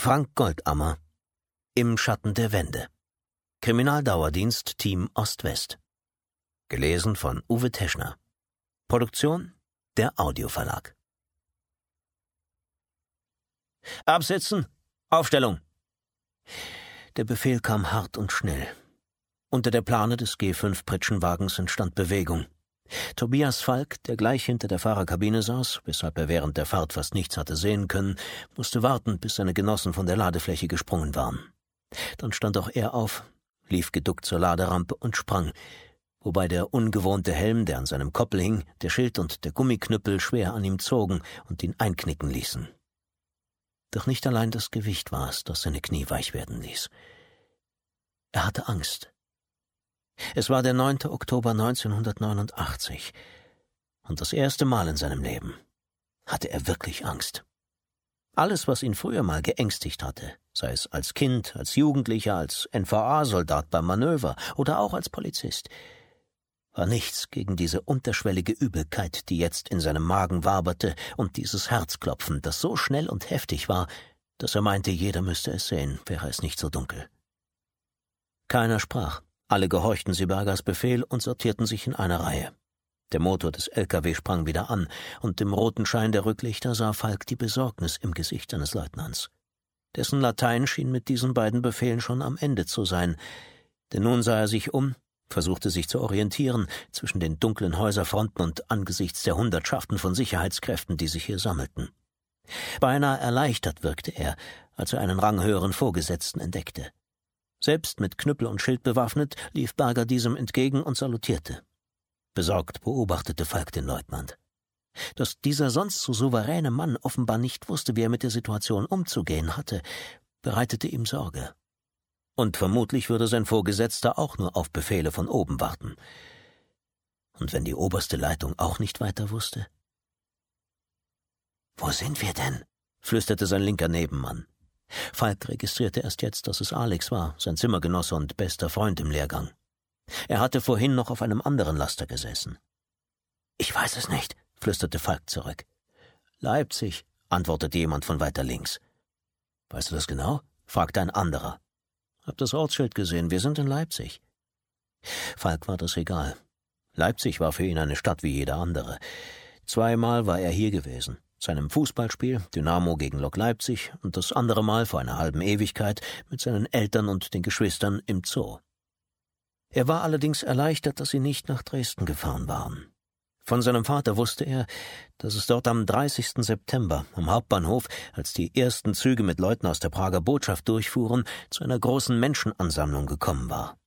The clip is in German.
Frank Goldammer. Im Schatten der Wände. Kriminaldauerdienst Team Ost-West. Gelesen von Uwe Teschner. Produktion der Audioverlag. Absitzen! Aufstellung! Der Befehl kam hart und schnell. Unter der Plane des G5-Pritschenwagens entstand Bewegung. Tobias Falk, der gleich hinter der Fahrerkabine saß, weshalb er während der Fahrt fast nichts hatte sehen können, musste warten, bis seine Genossen von der Ladefläche gesprungen waren. Dann stand auch er auf, lief geduckt zur Laderampe und sprang, wobei der ungewohnte Helm, der an seinem Koppel hing, der Schild und der Gummiknüppel schwer an ihm zogen und ihn einknicken ließen. Doch nicht allein das Gewicht war es, das seine Knie weich werden ließ. Er hatte Angst. Es war der 9. Oktober 1989 und das erste Mal in seinem Leben hatte er wirklich Angst. Alles, was ihn früher mal geängstigt hatte, sei es als Kind, als Jugendlicher, als NVA-Soldat beim Manöver oder auch als Polizist, war nichts gegen diese unterschwellige Übelkeit, die jetzt in seinem Magen waberte, und dieses Herzklopfen, das so schnell und heftig war, dass er meinte, jeder müsste es sehen, wäre es nicht so dunkel. Keiner sprach. Alle gehorchten Sybergas Befehl und sortierten sich in eine Reihe. Der Motor des LKW sprang wieder an, und im roten Schein der Rücklichter sah Falk die Besorgnis im Gesicht seines Leutnants. Dessen Latein schien mit diesen beiden Befehlen schon am Ende zu sein, denn nun sah er sich um, versuchte sich zu orientieren zwischen den dunklen Häuserfronten und angesichts der Hundertschaften von Sicherheitskräften, die sich hier sammelten. Beinahe erleichtert wirkte er, als er einen ranghöheren Vorgesetzten entdeckte. Selbst mit Knüppel und Schild bewaffnet, lief Berger diesem entgegen und salutierte. Besorgt beobachtete Falk den Leutnant. Dass dieser sonst so souveräne Mann offenbar nicht wusste, wie er mit der Situation umzugehen hatte, bereitete ihm Sorge. Und vermutlich würde sein Vorgesetzter auch nur auf Befehle von oben warten. Und wenn die oberste Leitung auch nicht weiter wusste? »Wo sind wir denn?« flüsterte sein linker Nebenmann. Falk registrierte erst jetzt, dass es Alex war, sein Zimmergenosse und bester Freund im Lehrgang. Er hatte vorhin noch auf einem anderen Laster gesessen. »Ich weiß es nicht«, flüsterte Falk zurück. »Leipzig«, antwortete jemand von weiter links. »Weißt du das genau?« fragte ein anderer. »Hab das Ortsschild gesehen, wir sind in Leipzig.« Falk war das egal. Leipzig war für ihn eine Stadt wie jede andere. 2-mal war er hier gewesen. Seinem Fußballspiel, Dynamo gegen Lok Leipzig, und das andere Mal vor einer halben Ewigkeit mit seinen Eltern und den Geschwistern im Zoo. Er war allerdings erleichtert, dass sie nicht nach Dresden gefahren waren. Von seinem Vater wusste er, dass es dort am 30. September am Hauptbahnhof, als die ersten Züge mit Leuten aus der Prager Botschaft durchfuhren, zu einer großen Menschenansammlung gekommen war.